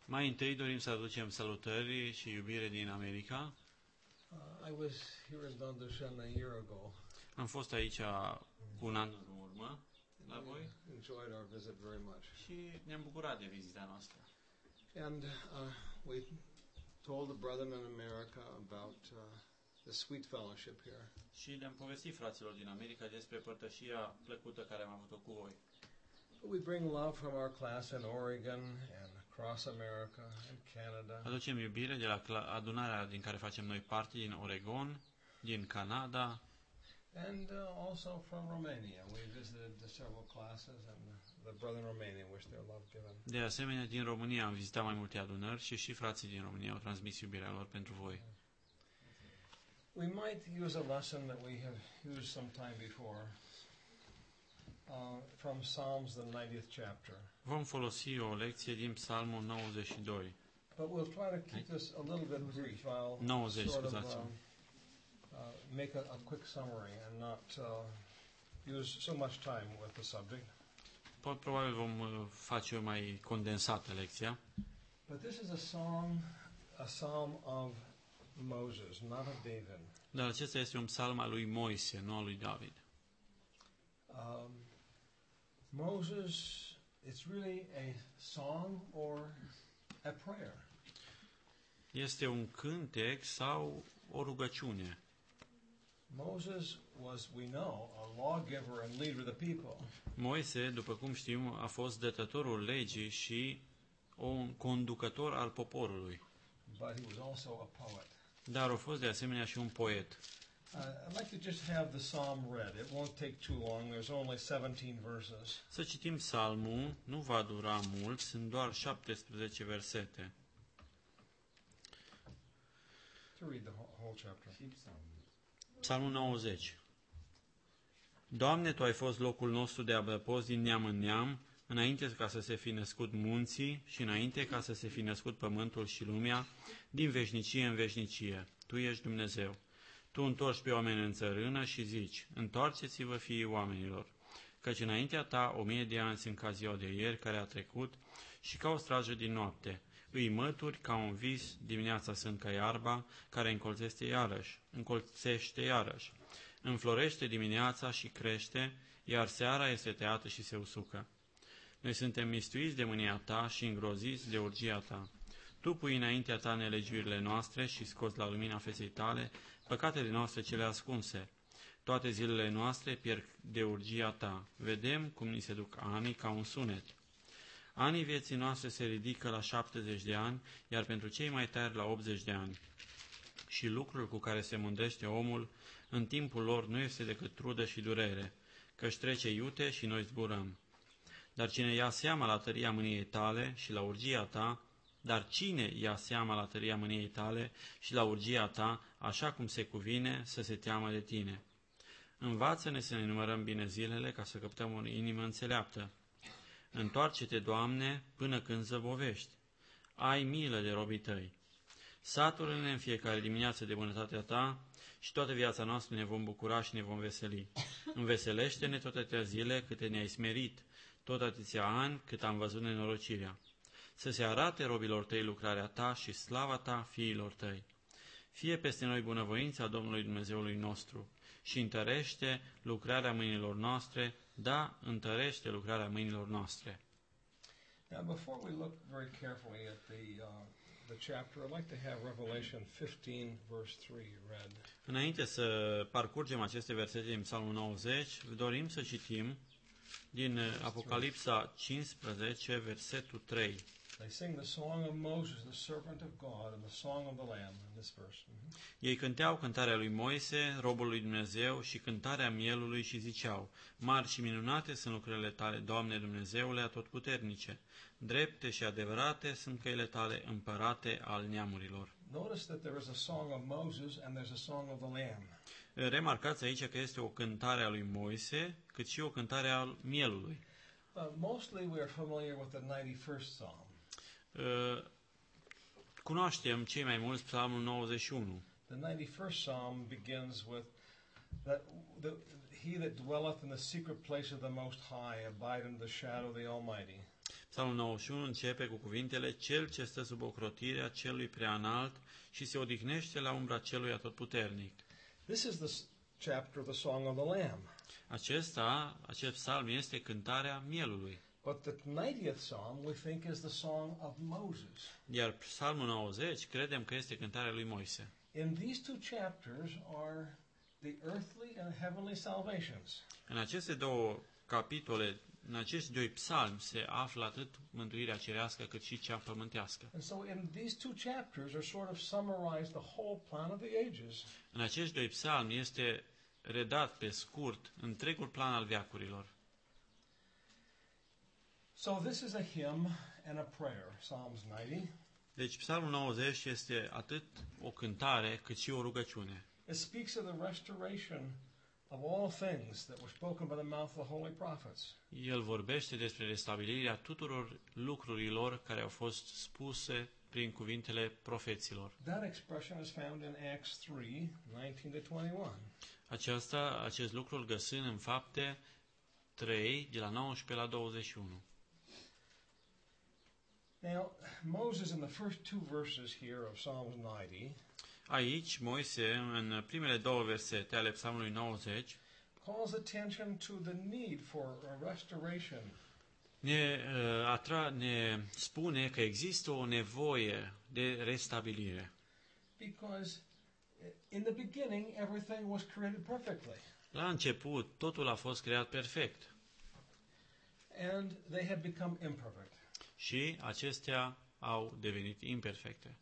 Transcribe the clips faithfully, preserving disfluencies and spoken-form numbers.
Mai întâi dorim să aducem salutări și iubire din America. Uh, I was here in Dandashan a year ago. Am fost aici cu un an în urmă la voi We enjoyed our visit very much. și ne-am bucurat de vizita noastră. And uh, we told the brethren in America about uh, the sweet fellowship here. Și le-am povestit fraților din America despre părtășia plăcută care am avut-o cu voi. We bring love from our class in Oregon and across America and Canada. Aducem iubire de la adunarea din care facem noi parte, din Oregon, din Canada. And uh, also from Romania. We visited the several classes, and the brethren in Romania wish their love given. De asemenea, din România am vizitat mai multe adunări și și frații din România au transmis iubirea lor pentru voi. We might use a lesson that we have used some time before uh, from Psalms, the ninetieth chapter. Vom folosi o lecție din Psalmul nouăzeci și doi. But we'll try to keep this a little bit brief. I'll nouăzeci, sort of uh, scuzați-mă. uh, make a, a quick summary and not uh, use so much time with the subject. Po- Probabil vom uh, face o mai condensată lecția. But this is a song, a psalm of Moses, not of David. Dar acesta este un psalm al lui Moise, nu al lui David. Um, Moses, it's really a song or a prayer. Este un cântec sau o rugăciune. Moses was, we know, a lawgiver and leader of the people. Moise, după cum știm, a fost dătătorul legii și un conducător al poporului. But he was also a poet. Dar a fost de asemenea și un poet. Uh, I'd like to just have the psalm read. It won't take too long. There's only seventeen verses. Să citim psalmul, nu va dura mult, sunt doar șaptesprezece versete. To read the whole, whole chapter. Psalmul nouăzeci. Doamne, Tu ai fost locul nostru de adăpost din neam în neam, înainte ca să se fi născut munții și înainte ca să se fi născut pământul și lumea, din veșnicie în veșnicie. Tu ești Dumnezeu. Tu întorci pe oameni în țărână și zici, întoarceți-vă fiii oamenilor, căci înaintea Ta o mie de ani sunt ca ziua de ieri care a trecut și ca o strajă din noapte. Îi mături ca un vis, dimineața sunt ca iarba, care încolțește iarăși, încolțește iarăși. Înflorește dimineața și crește, iar seara este tăiată și se usucă. Noi suntem mistuiți de mânia Ta și îngroziți de urgia Ta. Tu pui înaintea Ta nelegiurile noastre și scoți la lumina feței Tale păcatele noastre cele ascunse. Toate zilele noastre pierd de urgia Ta. Vedem cum ni se duc anii ca un sunet. Anii vieții noastre se ridică la șaptezeci de ani, iar pentru cei mai tari la optzeci de ani. Și lucrul cu care se mândrește omul, în timpul lor nu este decât trudă și durere, căci trece iute și noi zburăm. Dar cine ia seama la tăria mâniei Tale și la urgia Ta, dar cine ia seama la tăria mâniei Tale și la urgia Ta, așa cum se cuvine, să se teamă de Tine. Învață-ne să ne numărăm bine zilele, ca să căptăm o inimă înțeleaptă. Întoarce-te, Doamne, până când zăbovești. Ai milă de robii Tăi. Satură-ne în fiecare dimineață de bunătatea Ta și toată viața noastră ne vom bucura și ne vom veseli. Înveselește-ne tot atâtea zile câte ne-ai smerit, tot atâția ani cât am văzut nenorocirea. Să se arate robilor Tăi lucrarea Ta și slava Ta fiilor Tăi. Fie peste noi bunăvoința Domnului Dumnezeului nostru și întărește lucrarea mâinilor noastre, da, întărește lucrarea mâinilor noastre. Now, before we look very carefully at the uh, the chapter, I'd like to have Revelation fifteen, verse three, read. Înainte să parcurgem aceste versete din Psalmul nouăzeci, dorim să citim din Apocalipsa cincisprezece, versetul trei. They sing the song of Moses, the servant of God, and the song of the Lamb in this verse. Mm-hmm. Ei cântau cântarea lui Moise, robul lui Dumnezeu, și cântarea mielului și ziceau, mari și minunate sunt lucrările Tale, Doamne Dumnezeule atotputernice, drepte și adevărate sunt căile Tale, împărate al neamurilor. Notice that there is a song of Moses and there's a song of the Lamb. Remarcați aici că este o cântare a lui Moise, cât și o cântare a mielului. Uh, mostly we are familiar with the ninety-first Psalm. Uh, cunoaștem cei mai mulți Psalmul nouăzeci și unu. The ninety-first Psalm begins with that the, he that dwelleth in the secret place of the Most High abide in the shadow of the Almighty. Psalmul nouăzeci și unu începe cu cuvintele: Cel ce stă sub ocrotirea celui prea înalt și se odihnește la umbra celui atotputernic. This is the s- chapter of the Song of the Lamb. Acesta, acest psalm este cântarea mielului. But the ninetieth Psalm we think is the Song of Moses. Iar psalmul nouăzeci credem că este cântarea lui Moise. In these two chapters are the earthly and heavenly salvations. În aceste două capitole, în acești doi psalmi, se află atât mântuirea cerească cât și cea pământească. And so in these two chapters are sort of summarized the whole plan of the ages. În acești doi psalmi este redat pe scurt întregul plan al veacurilor. So this is a hymn and a prayer, Psalms ninety. Deci psalmul nouăzeci este atât o cântare cât și o rugăciune. It speaks of the restoration of all things that were spoken by the mouth of the holy prophets. El vorbește despre restabilirea tuturor lucrurilor care au fost spuse prin cuvintele profeților. That expression is found in Acts three, nineteen to twenty-one. Aceasta, acest lucru îl găsim în Fapte trei, de la nouăsprezece la douăzeci și unu. Now, Moses in the first two verses here of Psalms ninety Aici, Moise, în primele două versete ale psalmului nouăzeci, calls attention to the need for a restoration. ne, uh, atra, ne spune că există o nevoie de restabilire. Because in the beginning, everything was created perfectly. La început, totul a fost creat perfect And they had become imperfect. și acestea au devenit imperfecte.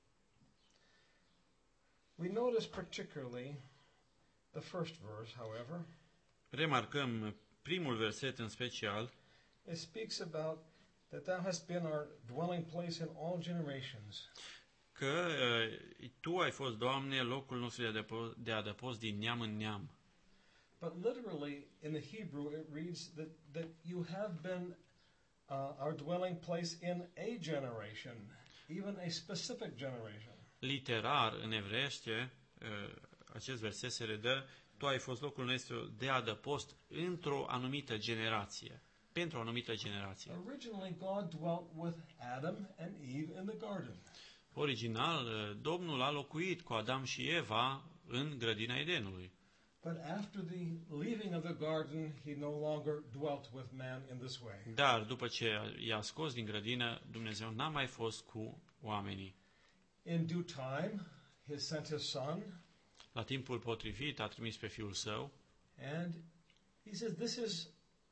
We notice particularly the first verse, however. Remarcăm primul verset în special, It speaks about that thou hast been our dwelling place in all generations. că uh, Tu ai fost, Doamne, locul nostru de adăpost, de adăpost din neam în neam. But literally, in the Hebrew, it reads that, that you have been uh, our dwelling place in a generation, even a specific generation. Literar, în evreiește, uh, acest verset se redă: Tu ai fost locul nostru de adăpost într-o anumită generație, pentru o anumită generație. Originally, God dwelt with Adam and Eve in the garden. Original, uh, Domnul a locuit cu Adam și Eva în grădina Edenului. But after the leaving of the garden, he no longer dwelt with man in this way. Dar după ce i-a scos din grădină, Dumnezeu n-a mai fost cu oamenii. In due time, he sent his son, La timpul potrivit a trimis pe Fiul Său and he says, "This is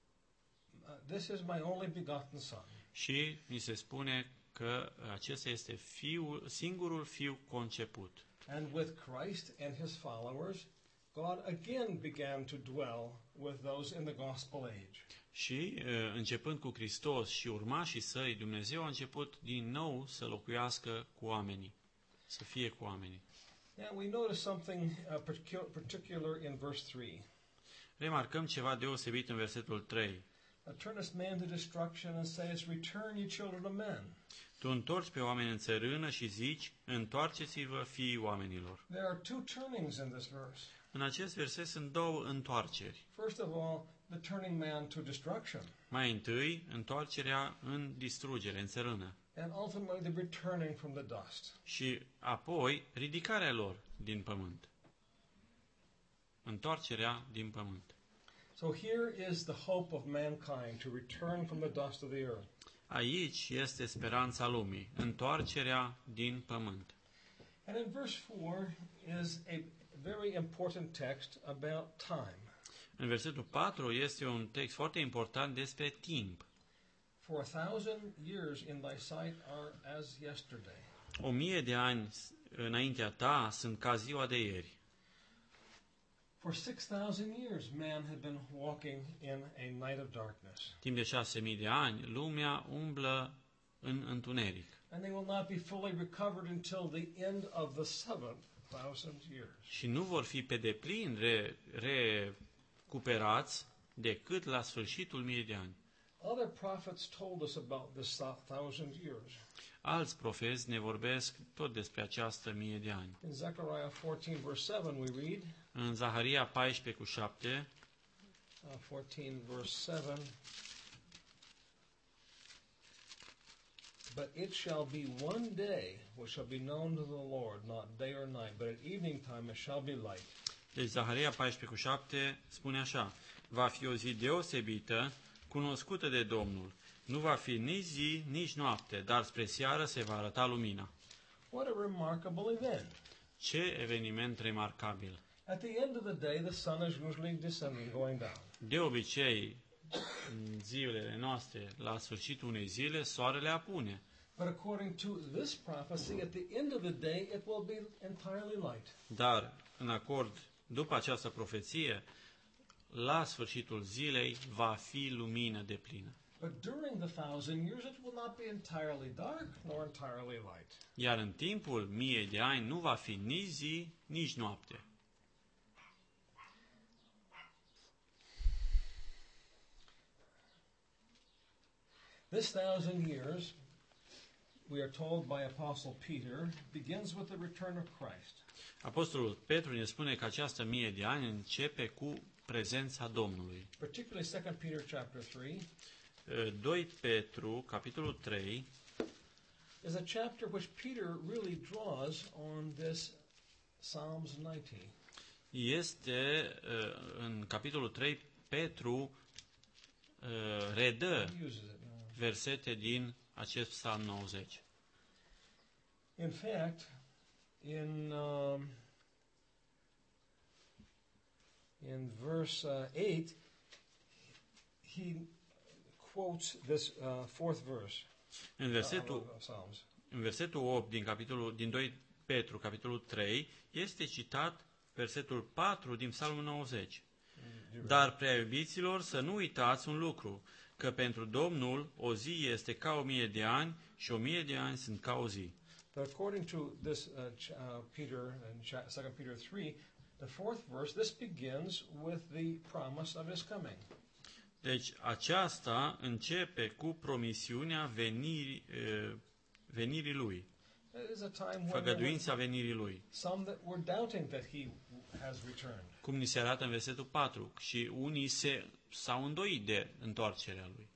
uh, this is my only begotten son." și ni se spune că acesta este fiul, singurul fiu conceput. And with Christ and his followers, God again began to dwell with those in the gospel age. Și uh, începând cu Hristos și urmașii Săi, Dumnezeu a început din nou să locuiască cu oamenii, să fie cu oamenii. Now we notice something uh, particu- particular in verse three. Remarcăm ceva deosebit în versetul trei. Thou turnest man to destruction and sayest, Return, ye children of men. Tu întorci pe oameni în țărână și zici: Întoarceți-vă, fiii oamenilor. There are two turnings in this verse. În acest verset sunt două întoarceri. First of all, the turning man to destruction, Mai întâi, întoarcerea în distrugere, în țărână. and ultimately the returning from the dust. Și apoi, ridicarea lor din pământ. Întoarcerea din pământ. So here is the hope of mankind to return from the dust of the earth. Aici este speranța lumii, întoarcerea din pământ. And in verse four is a very important text about time. În versetul patru este un text foarte important despre timp. For a thousand years in thy sight are as yesterday. O mie de ani înaintea ta sunt ca ziua de ieri. For six thousand years man had been walking in a night of darkness. Timp de șase mii de ani, lumea umblă în întuneric. And they will not be fully recovered until the end of the seventh thousand years. Și nu vor fi pe deplin re, recuperați decât la sfârșitul mii de ani. Other prophets told us about this thousand years. Alți profeți ne vorbesc tot despre această mie de ani. In Zechariah fourteen verse seven we read, În Zaharia paisprezece cu șapte, uh, fourteen verse seven, But it shall be one day which shall be known to the Lord, not day or night, but at evening time it shall be light. Deci Zaharia paisprezece cu șapte spune așa: va fi o zi deosebită, cunoscută de Domnul. Nu va fi nici zi, nici noapte, dar spre seară se va arăta lumina. What a remarkable event. Ce eveniment remarcabil! At the end of the day, the sun is usually descending, going down. De obicei, în zilele noastre, la sfârșitul unei zile, soarele apune. But according to this prophecy, at the end of the day, it will be entirely light. Dar, în acord, după această profeție, la sfârșitul zilei va fi lumină deplină. But during the thousand years, it will not be entirely dark nor entirely light. Iar în timpul miei de ani nu va fi nici zi, nici noapte. This thousand years, we are told by Apostle Peter, begins with the return of Christ. Apostolul Petru ne spune că această mie de ani începe cu prezența Domnului. Particularly Second Peter chapter three doi Petru, capitolul trei, is a chapter which Peter really draws on this Psalms ninety. Este în capitolul trei Petru redă He uses it. versete din acest Psalm nouăzeci. In fact, in um, in verse uh, eight, he quotes this uh, fourth verse. În versetul, uh, of Psalms. în versetul opt din capitolul din doi Petru, capitolul trei, este citat versetul patru din Psalmul nouăzeci. Dar, prea iubiților, să nu uitați un lucru, că pentru Domnul o zi este ca o mie de ani și o mie de ani sunt ca o zi. But according to this uh, uh, Peter in Second Peter three, the fourth verse, this begins with the promise of his coming. Deci aceasta începe cu promisiunea venirii, uh, venirii lui, It is a time when there făgăduința were venirii lui. some that were doubting that he has returned. Cum ni se arată în versetul patru, și unii se, s-au îndoit de întoarcerea lui.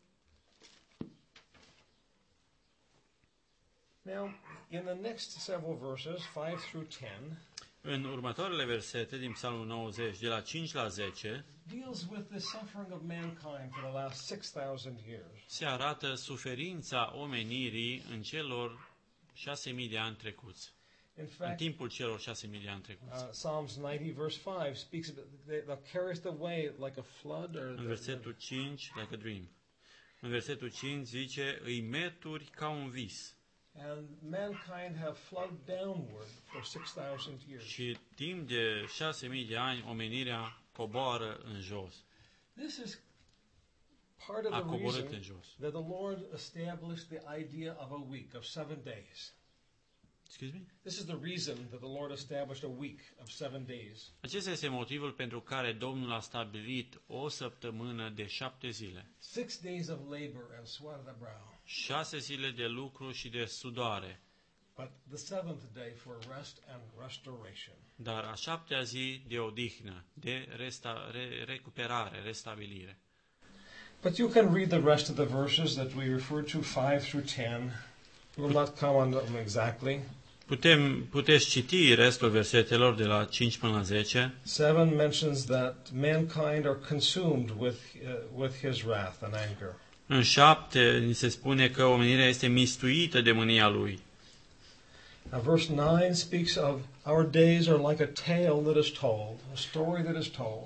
Now, in the next several verses, five through ten, În următoarele versete din Psalmul nouăzeci, de la cinci la zece, deals with the suffering of mankind for the last six thousand years. se arată suferința omenirii în celor șase mii de ani trecuți. In În fact, timpul celor șase mii de ani trecuți. uh, Psalms ninety verse five speaks of it, they'll carry us away like a flood or În the- versetul cinci, like a dream. În versetul cinci zice, îi meturi ca un vis. and mankind have flooded downward for six thousand years. Și timp de șase mii de ani, omenirea coboară în jos. This is part of A the coborât în reason jos. that the Lord established the idea of a week, of seven days. Excuse me? This is the reason that the Lord established a week of seven days. Acesta este motivul pentru care Domnul a stabilit o săptămână de șapte zile. Six days of labor and sweat of the brow. Șase zile de lucru și de sudoare. But the seventh day for rest and restoration. Dar a șaptea zi de odihnă, de resta, re, recuperare, restabilire. But you can read the rest of the verses that we referred to, five through ten. We will not comment on them exactly. Putem, puteți citi restul versetelor de la cinci până la zece. Seven mentions that mankind are consumed with, uh, with his wrath and anger. În șapte ni se spune că omenirea este mistuită de mânia lui. Now, verse nine speaks of our days are like a tale that is told, a story that is told.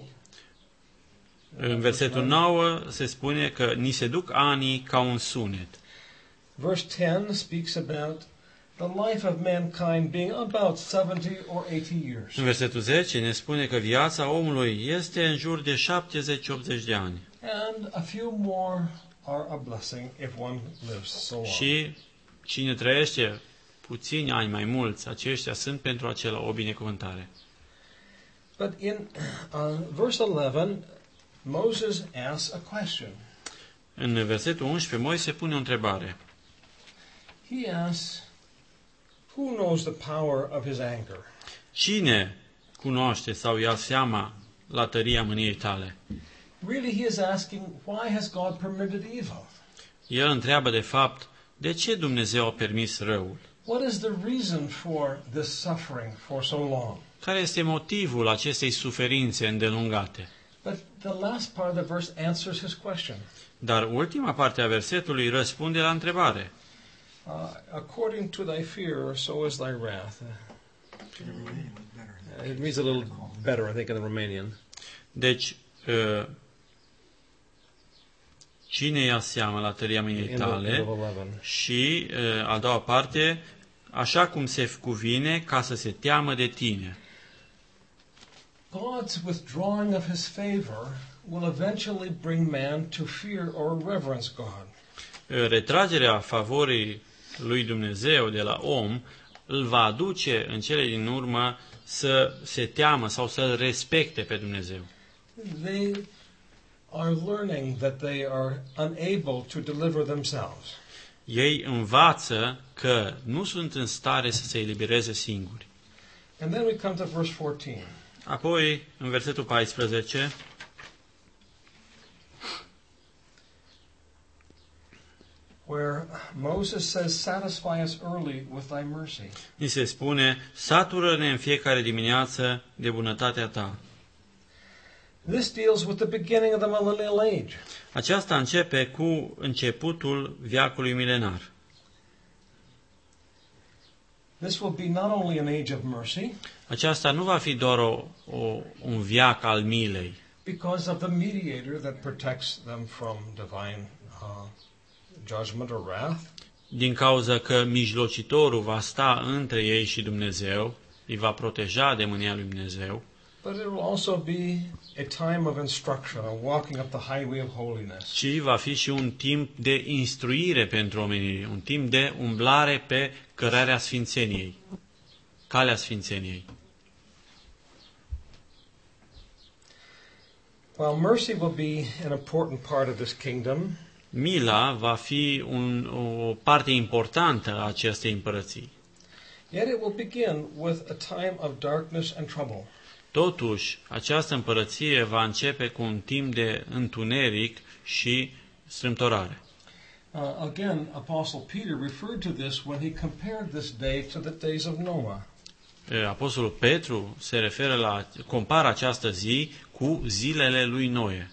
În versetul nouă se spune că ni se duc anii ca un sunet. Verse ten speaks about the life of mankind being about seventy or eighty years. În versetul zece ne spune că viața omului este în jur de șaptezeci optzeci de ani. And a few more are a blessing if one lives so long. Și cine trăiește puțini ani mai mulți, aceștia sunt pentru acela o binecuvântare. But in uh, verse eleven, Moses asks a question. În versetul unsprezece, Moise pune o întrebare. He asks, who knows the power of his anger? Cine cunoaște sau ia seama la tăria mâniei tale? Really, he is asking, why has God permitted evil? El întreabă de fapt, De ce Dumnezeu a permis răul? What is the reason for this suffering for so long? Care este motivul acestei suferințe îndelungate? But the last part of the verse answers his question. Dar ultima parte a versetului răspunde la întrebare. Uh, according to thy fear, so is thy wrath. Uh, it reads a little better, I think, in the Romanian. Deci, uh, cine ia seama la tăria minii tale? Și uh, a doua parte, așa cum se cuvine ca să se teamă de tine. God's withdrawing of his favor will eventually bring man to fear or reverence God. Retragerea favorii lui Dumnezeu de la om îl va aduce în cele din urmă să se teamă sau să-l respecte pe Dumnezeu. They are learning that they are unable to deliver themselves. Ei învață că nu sunt în stare să se elibereze singuri. And then we come to verse fourteen. Apoi, în versetul paisprezece, where Moses says, satisfy us early with thy mercy. ni se spune, satură-ne în fiecare dimineață de bunătatea ta. This deals with the beginning of the millennial age. Aceasta începe cu începutul veacului milenar. This will be not only an age of mercy, Aceasta nu va fi doar o, o, un veac al milei, because of the mediator that protects them from divine uh, judgment or wrath, din cauza că mijlocitorul va sta între ei și Dumnezeu, îi va proteja de mânia lui Dumnezeu, but it will also be a time of instruction, of walking up the highway of holiness. ci va fi și un timp de instruire pentru omenire, un timp de umblare pe cărarea sfințeniei, calea sfințeniei. While mercy will be an important part of this kingdom, Mila va fi un, o parte importantă a acestei împărății. yet it will begin with a time of darkness and trouble. Totuși, această împărăție va începe cu un timp de întuneric și strâmtorare. Uh, again, Apostle Peter referred to this when he compared this day to the days of Noah. Apostolul Petru se referă la, compară această zi cu zilele lui Noe.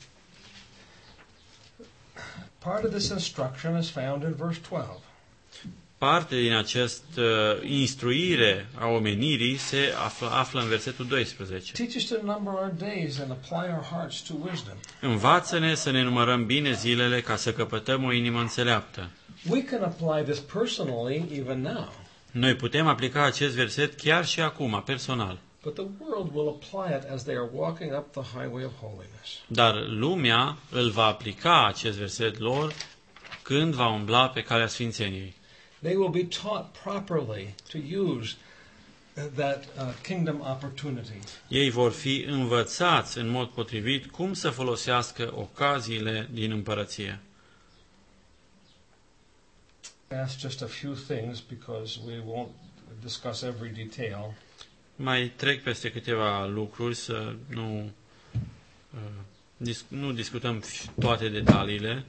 Part of this instruction is found in verse twelve. Parte din această instruire a omenirii se află, află în versetul doisprezece. Teach us to number our days and apply our hearts to wisdom. Învață-ne să ne numărăm bine zilele ca să căpătăm o inimă înțeleaptă. We can apply this personally even now, Noi putem aplica acest verset chiar și acum, personal. but the world will apply it as they are walking up the highway of holiness. Dar lumea îl va aplica acest verset lor când va umbla pe calea sfințeniei. They will be taught properly to use that uh, kingdom opportunity. Ei vor fi învățați în mod potrivit cum să folosească ocaziile din împărăție. Ask just a few things because we won't discuss every detail. Mai trec peste câteva lucruri să nu, uh, dis- nu discutăm toate detaliile.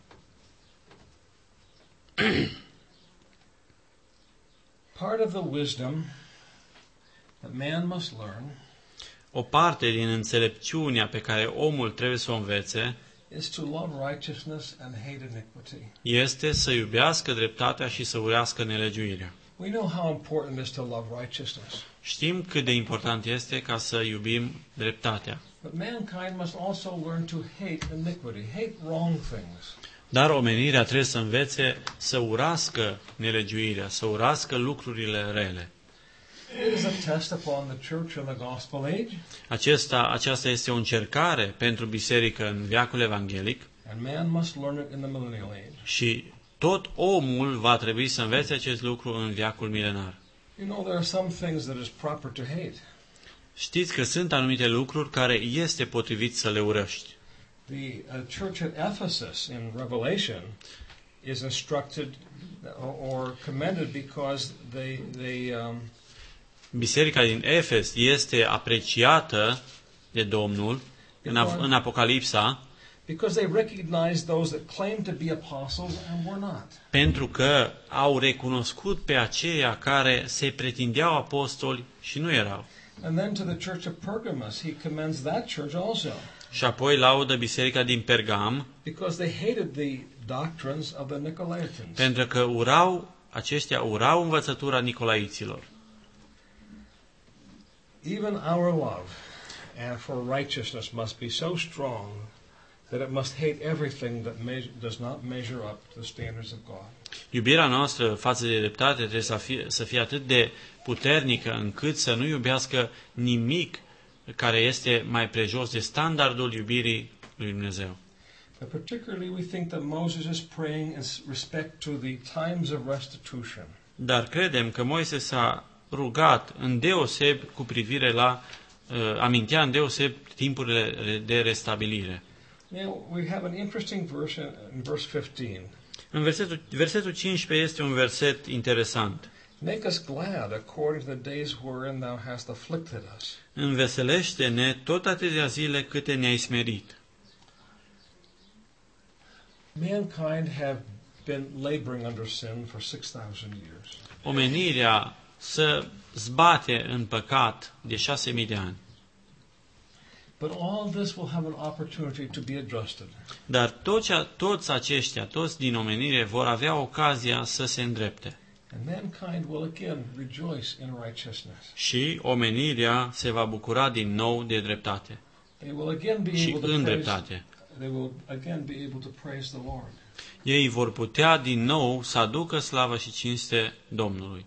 Part of the wisdom that man must learn O parte din înțelepciunea pe care omul trebuie să o învețe is to love righteousness and hate iniquity. este să iubească dreptatea și să urească nelegiuirea. We know how important it is to love righteousness. Știm cât de important este ca să iubim dreptatea. But mankind must also learn to hate iniquity, hate wrong things. Dar omenirea trebuie să învețe să urască nelegiuirea, să urască lucrurile rele. It is a test upon the church in the gospel age, Acesta, aceasta este o încercare pentru biserică în veacul evanghelic and man must learn it in the millennial age. și tot omul va trebui să învețe acest lucru în veacul milenar. You know, there are some things that is proper to hate. Știți că sunt anumite lucruri care este potrivit să le urăști. The uh, church at Ephesus in Revelation is instructed or, or commended because they they um, Biserica din Efes este apreciată de Domnul în, în Apocalipsa Because they recognized those that claimed to be apostles and were not. Pentru că au recunoscut pe aceia care se pretindeau apostoli și nu erau. And then to the church of Pergamos, he commends that church also. Și apoi laudă biserica din Pergam, Because they hated the doctrines of the Nicolaitans. pentru că urau, aceștia urau învățătura nicolaiților. Even our love and for righteousness must be so strong that it must hate everything that measure, does not measure up to the standards of God. Iubirea noastră față de dreptate trebuie să fie, să fie atât de puternică încât să nu iubească nimic care este mai prejos de standardul iubirii lui Dumnezeu. But particularly we think that Moses is praying in respect to the times of restitution. Dar credem că Moise s-a rugat îndeoseb cu privire la, uh, amintea îndeoseb timpurile de restabilire. Now, we have an interesting verse in, in verse fifteen. În versetul, versetul cincisprezece este un verset interesant. Make us glad according to the days wherein thou hast afflicted us. Înveselește-ne tot atâtea zile câte ne-ai smerit. Mankind have been laboring under sin for six thousand years. Omenirea să zbate în păcat de șase mii de ani. But all this will have an opportunity to be adjusted. Dar toți, toți aceștia, toți din omenire, vor avea ocazia să se îndrepte. And mankind will again rejoice in righteousness. Și omenirea se va bucura din nou de dreptate. They will again be Și able to în praise, dreptate. they will again be able to praise the Lord. Ei vor putea din nou să aducă slavă și cinste Domnului.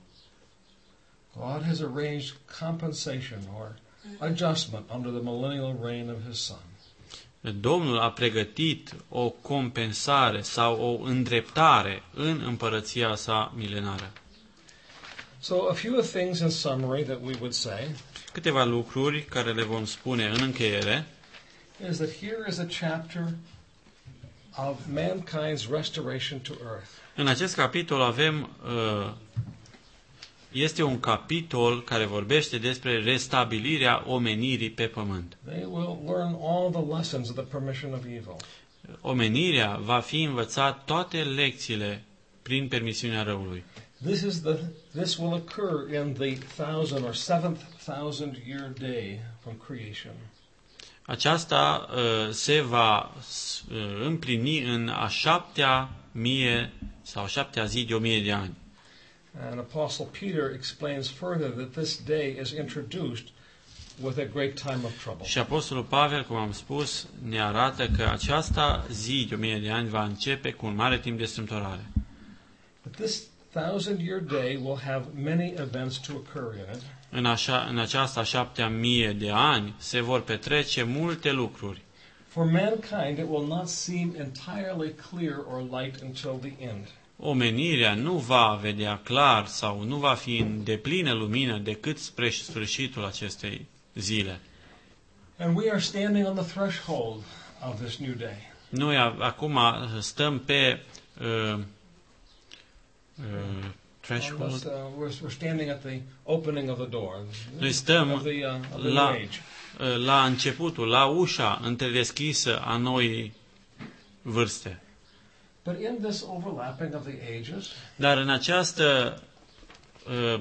God has arranged compensation or adjustment under the millennial reign of his Son. Domnul a pregătit o compensare sau o îndreptare în împărăția sa milenară. So a few things in summary that we would say Câteva lucruri care le vom spune în încheiere is that here is a chapter of mankind's restoration to earth. În acest capitol avem, uh, este un capitol care vorbește despre restabilirea omenirii pe pământ. They will learn all the lessons of the permission of evil. Omenirea va fi învățat toate lecțiile prin permisiunea răului. This is the this will occur in the thousand or seventh thousand year day from creation. Aceasta uh, se va uh, împlini în a șaptea mie sau a șaptea zi de o mie de ani. And Apostle Peter explains further that this day is introduced with a great time of trouble. Și Apostolul Pavel, cum am spus, ne arată că aceasta zi de o mie de ani va începe cu un mare timp de strâmtorare. But this thousand year day will have many events to occur in it. În, așa, în această a șaptea mie de ani se vor petrece multe lucruri. For mankind it will not seem entirely clear or light until the end. Omenirea nu va vedea clar sau nu va fi în deplină lumină decât spre sfârșitul acestei zile. And we are standing on the threshold of this new day. Noi a- acum stăm pe uh, uh, threshold. Almost, uh, we're, we're standing at the opening of the door. Noi stăm of the, uh, of the la, new age. uh, la începutul, la ușa întredeschisă a noii vârste. But in this overlapping of the ages, Dar în această uh,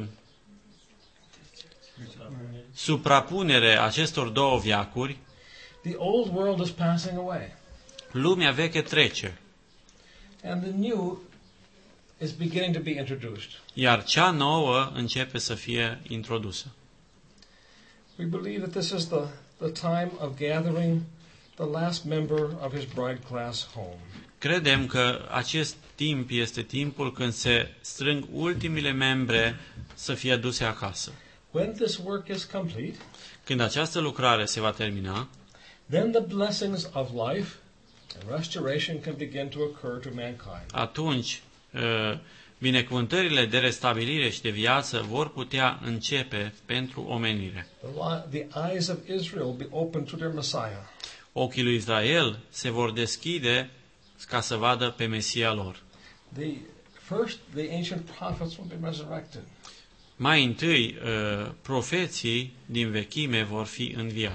suprapunere acestor două veacuri, the old world is passing away, lumea veche trece, and the new is beginning to be introduced. iar cea nouă începe să fie introdusă. We believe that this is the, the time of gathering the last member of his bride class home. Credem că acest timp este timpul când se strâng ultimile membre să fie aduse acasă. When this work is complete, Când această lucrare se va termina, then the blessings of life and restoration can begin to occur to mankind. atunci uh, binecuvântările de restabilire și de viață vor putea începe pentru omenire. The, li- the eyes of Israel will be open to their Messiah. Ochii lui Israel se vor deschide ca să vadă pe Mesia lor. The first, the ancient prophets will be resurrected. Mai întâi, uh, profeții din vechime vor fi în viață.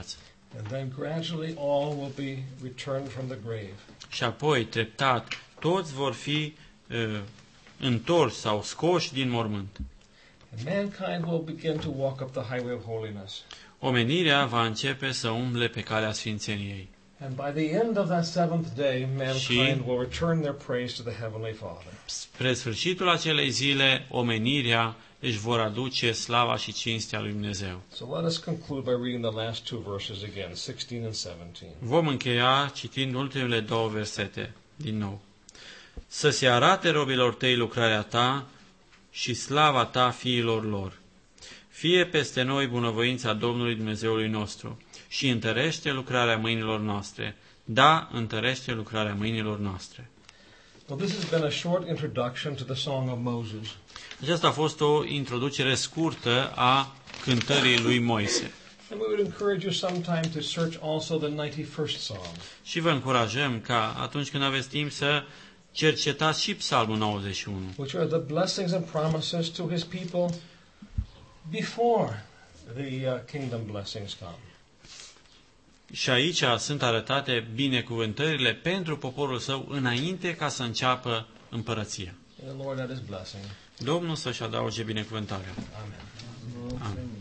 And then gradually all will be returned from the grave. Și apoi, treptat, toți vor fi uh, întors sau scoși din mormânt. And mankind will begin to walk up the highway of holiness. Omenirea va începe să umble pe calea sfințeniei. And by the end of that seventh day, mankind Și- will return their praise to the Heavenly Father. Spre sfârșitul acelei zile, omenirea își vor aduce slava și cinstea lui Dumnezeu. So let us conclude by reading the last two verses again, sixteen and seventeen. Vom încheia citind ultimele două versete din nou. Să se arate robilor tăi lucrarea ta și slava ta fiilor lor. Fie peste noi bunăvoința Domnului Dumnezeului nostru și întărește lucrarea mâinilor noastre. Da, întărește lucrarea mâinilor noastre. Well, this has been a short introduction to the Song of Moses. Aceasta a fost o introducere scurtă a cântării lui Moise. And we would encourage you sometime to search also the ninety-first Psalm. Și vă încurajăm ca atunci când aveți timp să cercetați și Psalmul nouăzeci și unu, which are the blessings and promises to his people before the uh, kingdom blessings come. și aici sunt arătate binecuvântările pentru poporul său înainte ca să înceapă împărăția. And the Lord add his blessing. Domnul să-și adauge binecuvântarea. Amen. Amin.